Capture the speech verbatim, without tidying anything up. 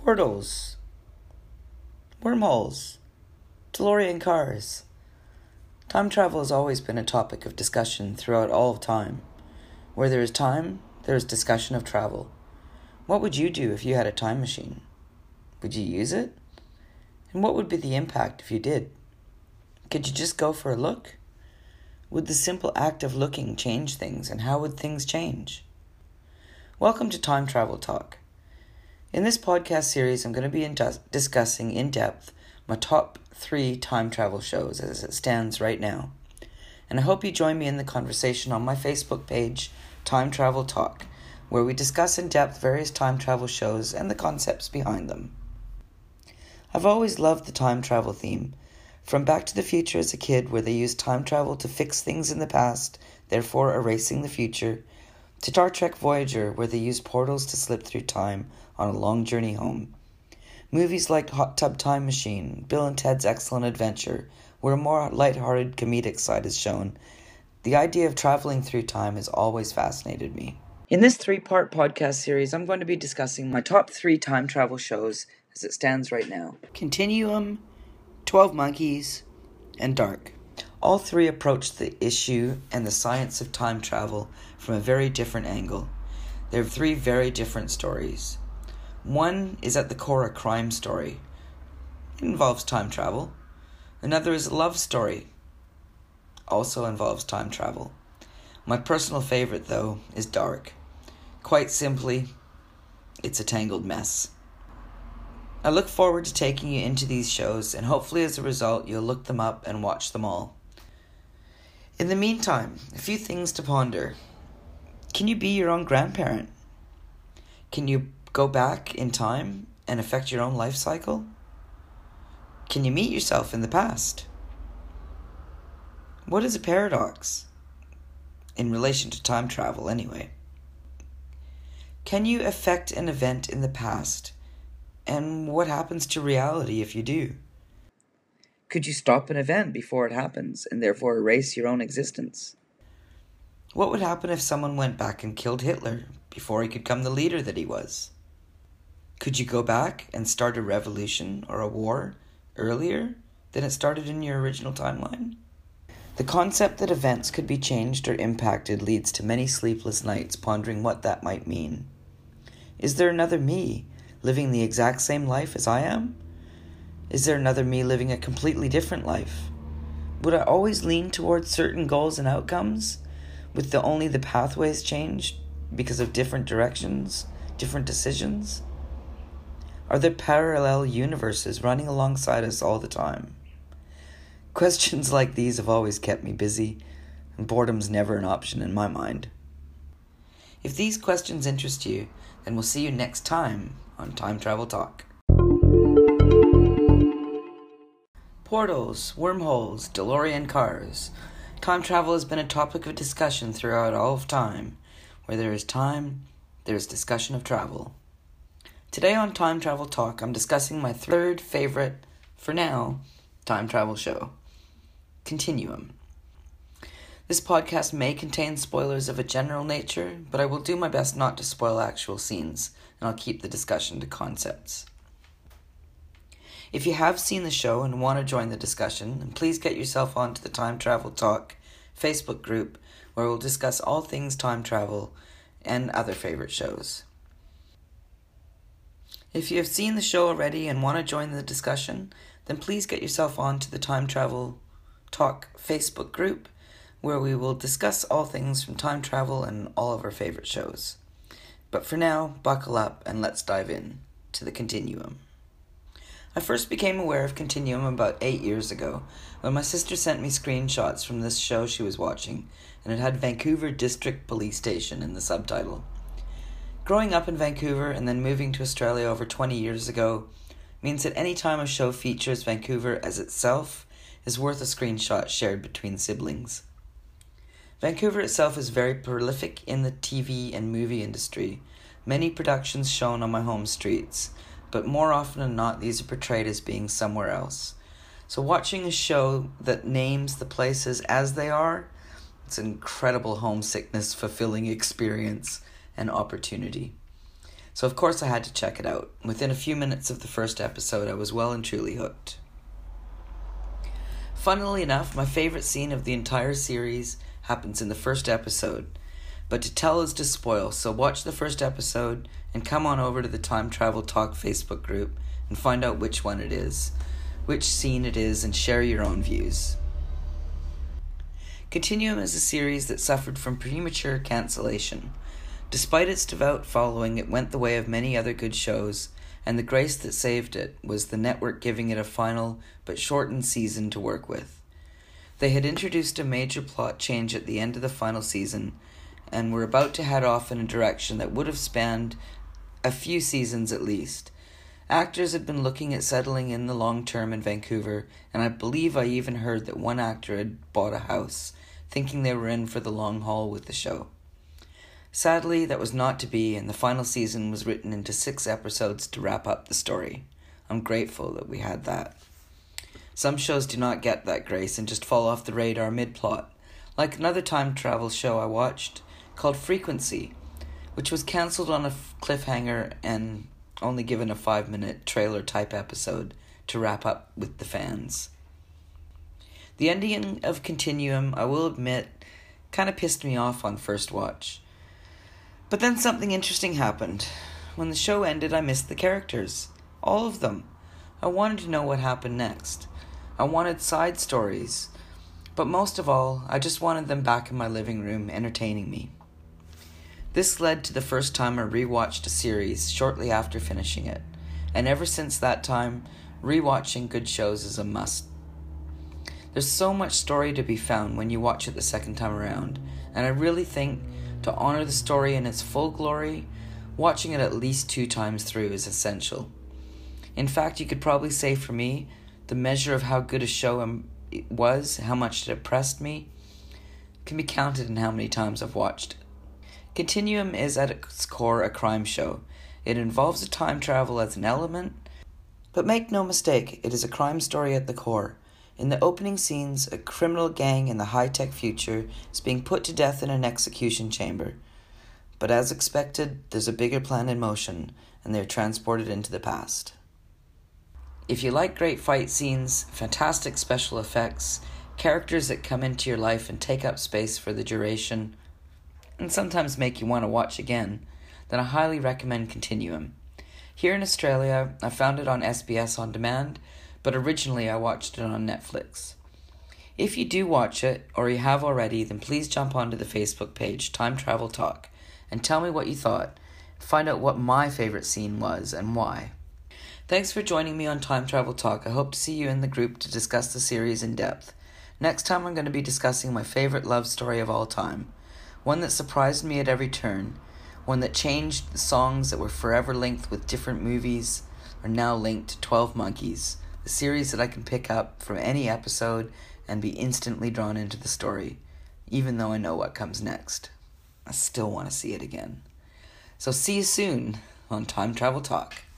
Portals, wormholes, DeLorean cars. Time travel has always been a topic of discussion throughout all of time. Where there is time, there is discussion of travel. What would you do if you had a time machine? Would you use it? And what would be the impact if you did? Could you just go for a look? Would the simple act of looking change things, and how would things change? Welcome to Time Travel Talk. In this podcast series, I'm going to be in dis- discussing in depth my top three time travel shows as it stands right now. And I hope you join me in the conversation on my Facebook page, Time Travel Talk, where we discuss in depth various time travel shows and the concepts behind them. I've always loved the time travel theme, from Back to the Future as a kid, where they used time travel to fix things in the past, therefore erasing the future, to Star Trek Voyager, where they used portals to slip through time on a long journey home. Movies like Hot Tub Time Machine, Bill and Ted's Excellent Adventure, where a more lighthearted comedic side is shown. The idea of traveling through time has always fascinated me. In this three-part podcast series, I'm going to be discussing my top three time travel shows as it stands right now. Continuum, twelve Monkeys, and Dark. All three approach the issue and the science of time travel from a very different angle. They're three very different stories. One is at the core a crime story. It involves time travel. Another is a love story. Also involves time travel. My personal favorite, though, is Dark. Quite simply, it's a tangled mess. I look forward to taking you into these shows, and hopefully as a result you'll look them up and watch them all. In the meantime, a few things to ponder. Can you be your own grandparent? Can you go back in time and affect your own life cycle? Can you meet yourself in the past? What is a paradox? In relation to time travel, anyway. Can you affect an event in the past? And what happens to reality if you do? Could you stop an event before it happens and therefore erase your own existence? What would happen if someone went back and killed Hitler before he could become the leader that he was? Could you go back and start a revolution or a war earlier than it started in your original timeline? The concept that events could be changed or impacted leads to many sleepless nights pondering what that might mean. Is there another me living the exact same life as I am? Is there another me living a completely different life? Would I always lean towards certain goals and outcomes, with the only the pathways changed because of different directions, different decisions? Are there parallel universes running alongside us all the time? Questions like these have always kept me busy, and boredom's never an option in my mind. If these questions interest you, then we'll see you next time on Time Travel Talk. Portals, wormholes, DeLorean cars. Time travel has been a topic of discussion throughout all of time. Where there is time, there is discussion of travel. Today on Time Travel Talk, I'm discussing my third favorite, for now, time travel show, Continuum. This podcast may contain spoilers of a general nature, but I will do my best not to spoil actual scenes, and I'll keep the discussion to concepts. If you have seen the show and want to join the discussion, then please get yourself onto the Time Travel Talk Facebook group, where we'll discuss all things time travel and other favorite shows. If you have seen the show already and want to join the discussion, then please get yourself onto the Time Travel Talk Facebook group, where we will discuss all things from time travel and all of our favorite shows. But for now, buckle up and let's dive in to the Continuum. I first became aware of Continuum about eight years ago, when my sister sent me screenshots from this show she was watching, and it had Vancouver District Police Station in the subtitle. Growing up in Vancouver and then moving to Australia over twenty years ago means that any time a show features Vancouver as itself is worth a screenshot shared between siblings. Vancouver itself is very prolific in the T V and movie industry, many productions shown on my home streets, but more often than not these are portrayed as being somewhere else. So watching a show that names the places as they are, it's an incredible homesickness fulfilling experience and opportunity. So of course I had to check it out. Within a few minutes of the first episode, I was well and truly hooked. Funnily enough, my favorite scene of the entire series happens in the first episode. But to tell is to spoil, so watch the first episode and come on over to the Time Travel Talk Facebook group and find out which one it is, which scene it is, and share your own views. Continuum is a series that suffered from premature cancellation. Despite its devout following, it went the way of many other good shows, and the grace that saved it was the network giving it a final but shortened season to work with. They had introduced a major plot change at the end of the final season, and were about to head off in a direction that would have spanned a few seasons at least. Actors had been looking at settling in the long term in Vancouver, and I believe I even heard that one actor had bought a house, thinking they were in for the long haul with the show. Sadly, that was not to be, and the final season was written into six episodes to wrap up the story. I'm grateful that we had that. Some shows do not get that grace and just fall off the radar mid-plot, like another time travel show I watched called Frequency, which was cancelled on a cliffhanger and only given a five-minute trailer-type episode to wrap up with the fans. The ending of Continuum, I will admit, kind of pissed me off on first watch. But then something interesting happened. When the show ended, I missed the characters. All of them. I wanted to know what happened next. I wanted side stories. But most of all, I just wanted them back in my living room, entertaining me. This led to the first time I rewatched a series shortly after finishing it, and ever since that time, rewatching good shows is a must. There's so much story to be found when you watch it the second time around, and I really think to honor the story in its full glory, watching it at least two times through is essential. In fact, you could probably say for me, the measure of how good a show was, how much it impressed me, can be counted in how many times I've watched it. Continuum is at its core a crime show. It involves a time travel as an element, but make no mistake, it is a crime story at the core. In the opening scenes, a criminal gang in the high-tech future is being put to death in an execution chamber. But as expected, there's a bigger plan in motion, and they're transported into the past. If you like great fight scenes, fantastic special effects, characters that come into your life and take up space for the duration, and sometimes make you want to watch again, then I highly recommend Continuum. Here in Australia, I found it on S B S On Demand, but originally I watched it on Netflix. If you do watch it, or you have already, then please jump onto the Facebook page, Time Travel Talk, and tell me what you thought. Find out what my favorite scene was and why. Thanks for joining me on Time Travel Talk. I hope to see you in the group to discuss the series in depth. Next time I'm going to be discussing my favorite love story of all time. One that surprised me at every turn. One that changed the songs that were forever linked with different movies are now linked to twelve Monkeys. A series that I can pick up from any episode and be instantly drawn into the story, even though I know what comes next. I still want to see it again. So see you soon on Time Travel Talk.